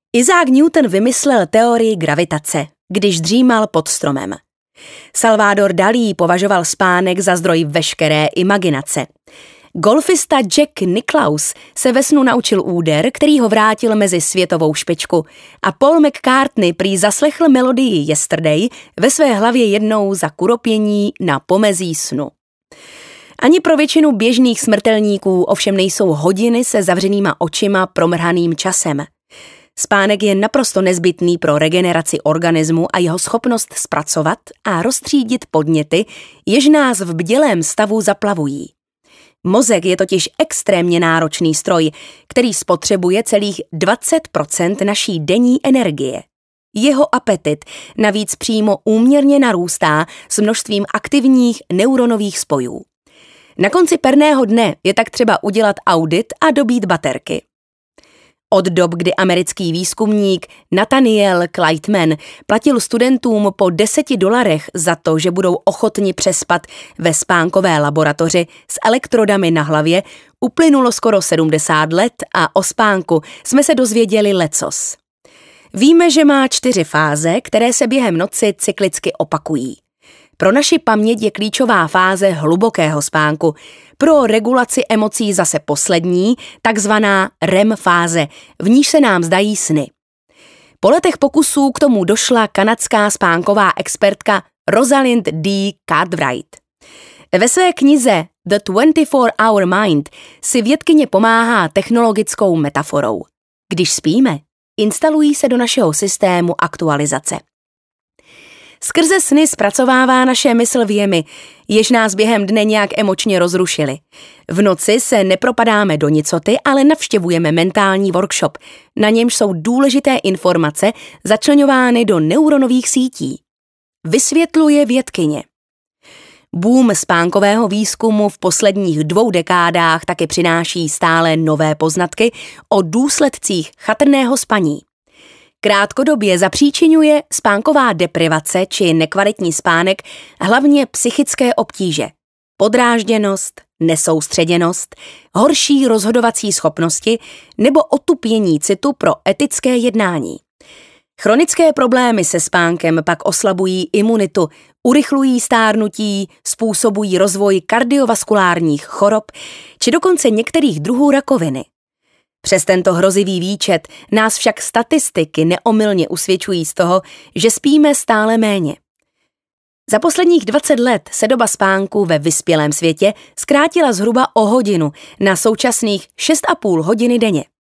Isaac Newton vymyslel teorii gravitace, když dřímal pod stromem. Salvador Dalí považoval spánek za zdroj veškeré imaginace. Golfista Jack Nicklaus se ve snu naučil úder, který ho vrátil mezi světovou špičku, a Paul McCartney prý zaslechl melodii Yesterday ve své hlavě jednou za kuropění na pomezí snu. Ani pro většinu běžných smrtelníků ovšem nejsou hodiny se zavřenýma očima promrhaným časem. Spánek je naprosto nezbytný pro regeneraci organismu a jeho schopnost zpracovat a rozstřídit podněty, jež nás v bdělém stavu zaplavují. Mozek je totiž extrémně náročný stroj, který spotřebuje celých 20% naší denní energie. Jeho apetit navíc přímo úměrně narůstá s množstvím aktivních neuronových spojů. Na konci perného dne je tak třeba udělat audit a dobít baterky. Od dob, kdy americký výzkumník Nathaniel Kleitman platil studentům po $10 za to, že budou ochotni přespat ve spánkové laboratoři s elektrodami na hlavě, uplynulo skoro 70 let a o spánku jsme se dozvěděli lecos. Víme, že má 4 fáze, které se během noci cyklicky opakují. Pro naši paměť je klíčová fáze hlubokého spánku, pro regulaci emocí zase poslední, takzvaná REM fáze, v níž se nám zdají sny. Po letech pokusů k tomu došla kanadská spánková expertka Rosalind D. Cartwright. Ve své knize The 24-Hour Mind si vědkyně pomáhá technologickou metaforou. Když spíme, instalují se do našeho systému aktualizace. Skrze sny zpracovává naše mysl vjemy, jež nás během dne nějak emočně rozrušily. V noci se nepropadáme do nicoty, ale navštěvujeme mentální workshop, na němž jsou důležité informace začleňovány do neuronových sítí. Vysvětluje vědkyně. Boom spánkového výzkumu v posledních 2 dekádách taky přináší stále nové poznatky o důsledcích chatrného spaní. Krátkodobě zapříčiňuje spánková deprivace či nekvalitní spánek hlavně psychické obtíže, podrážděnost, nesoustředěnost, horší rozhodovací schopnosti nebo otupění citu pro etické jednání. Chronické problémy se spánkem pak oslabují imunitu, urychlují stárnutí, způsobují rozvoj kardiovaskulárních chorob či dokonce některých druhů rakoviny. Přes tento hrozivý výčet nás však statistiky neomylně usvědčují z toho, že spíme stále méně. Za posledních 20 let se doba spánku ve vyspělém světě zkrátila zhruba o hodinu na současných 6,5 hodiny denně.